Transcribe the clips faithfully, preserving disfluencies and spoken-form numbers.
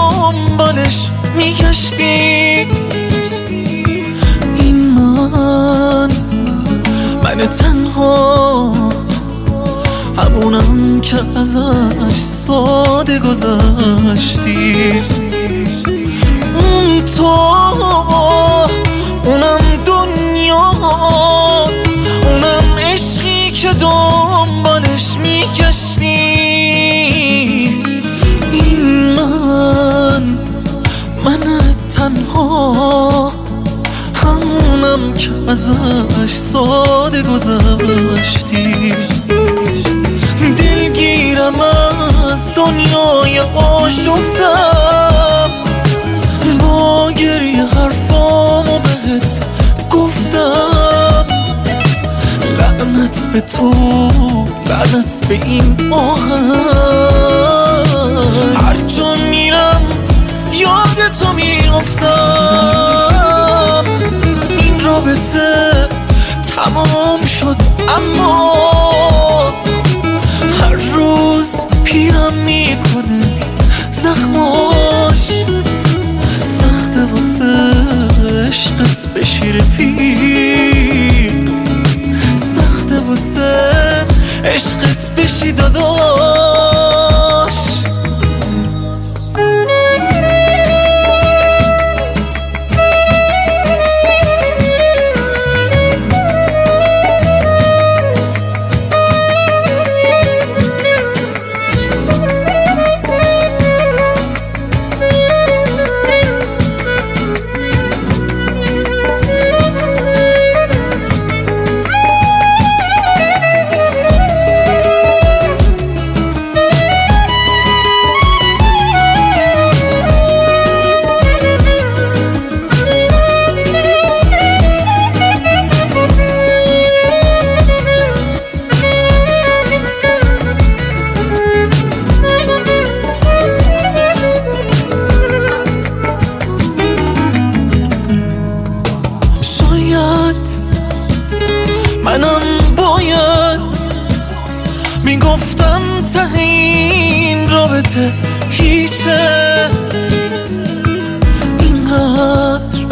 دنبالش میگشتی. این من من تنها، همونم که ازش ساده گذشتی. اون تو، اونم دنیات، اونم عشقی که دنبالش میگشتی. این من من تنها، همونم که ازش ساده گذشتی. دلگیرم از دنیای آشفتم، با گریه حرفامو بهت گفتم. لعنت به تو، لعنت به این آهنگ، هر جا میرم یاد تو میافتم. این رابطه تمام شد اما هر روز پیرم میکنه زخماش. سخته واسه عشقت بشی رفیق، سخته واسه عشقت بشی داداش. منم باید میگفتم ته این رابطه هیچه، اینقدر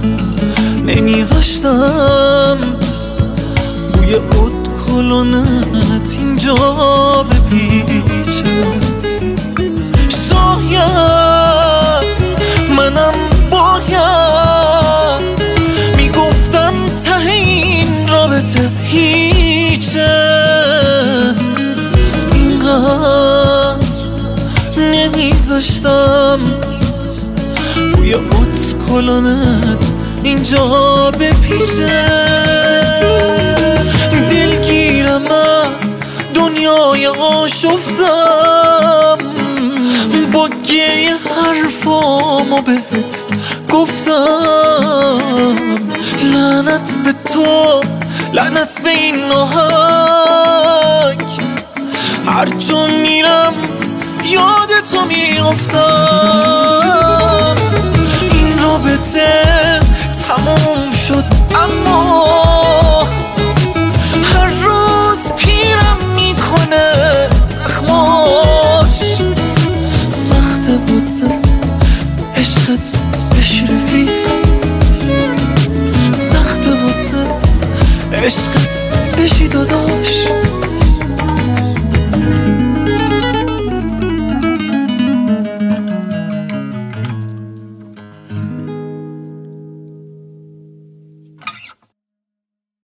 نمیذاشتم بوی اود کلونت اینجا بپیچه. شاید منم باید میگفتم ته این رابطه هیچه، اینقدر نمیذاشتم بوی اوت کلونت اینجا بپیچه. دلگیرم از دنیای آشفتم، با گریه حرفامو بهت گفتم. لعنت به تو، لعنت به این آهنگ، هر جا میرم یاد تو میافتم. این رابطه تموم شد اما هر روز پیرم میکنه زخماش. سخته واسه عشقت